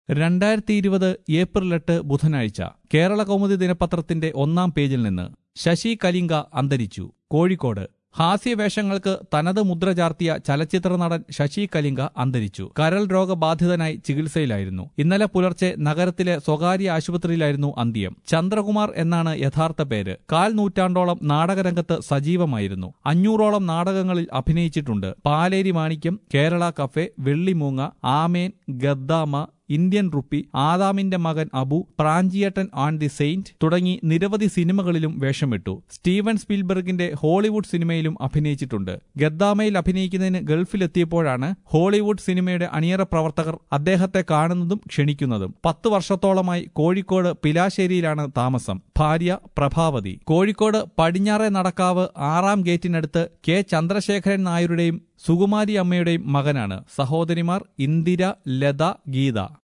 2020 April 8 ബുധനാഴ്ച കേരള കൗമുദി ദിനപത്രത്തിന്റെ 1-ാം പേജിൽ നിന്ന് ശശി കലിംഗ അന്തരിച്ചു. കോഴിക്കോട് ഹാസ്യവേഷങ്ങൾക്ക് തനത് മുദ്ര ചാർത്തിയ ചലച്ചിത്ര നടൻ ശശി കലിംഗ അന്തരിച്ചു. കരൾ രോഗബാധിതനായി ചികിത്സയിലായിരുന്നു. ഇന്നലെ പുലർച്ചെ നഗരത്തിലെ സ്വകാര്യ ആശുപത്രിയിലായിരുന്നു അന്ത്യം. ചന്ദ്രകുമാർ എന്നാണ് യഥാർത്ഥ പേര്. 1/4 നൂറ്റാണ്ടോളം നാടകരംഗത്ത് സജീവമായിരുന്നു. 500ഓളം നാടകങ്ങളിൽ അഭിനയിച്ചിട്ടുണ്ട്. Paleri Manikyam, Kerala cafe, Vellimoonga, Amen, Gaddama, Indian rupee, ആദാമിന്റെ മകൻ Abu, Pranchiyettan and the saint തുടങ്ങി നിരവധി സിനിമകളിലും വേഷമിട്ടു. സ്റ്റീവൻ സ്പീൽബർഗിന്റെ ഹോളിവുഡ് സിനിമയിലും അഭിനയിച്ചിട്ടുണ്ട്. ഗദ്ദാമയിൽ അഭിനയിക്കുന്നതിന് ഗൾഫിലെത്തിയപ്പോഴാണ് ഹോളിവുഡ് സിനിമയുടെ അണിയറ പ്രവർത്തകർ അദ്ദേഹത്തെ കാണുന്നതും ക്ഷണിക്കുന്നതും. 10 വർഷത്തോളമായി കോഴിക്കോട് പിലാശ്ശേരിയിലാണ് താമസം. ഭാര്യ പ്രഭാവതി. കോഴിക്കോട് പടിഞ്ഞാറേ നടക്കാവ് 6-ാം ഗേറ്റിനടുത്ത് കെ ചന്ദ്രശേഖരൻ നായരുടെയും സുകുമാരി അമ്മയുടെയും മകനാണ്. സഹോദരിമാർ ഇന്ദിര, ലത, ഗീത.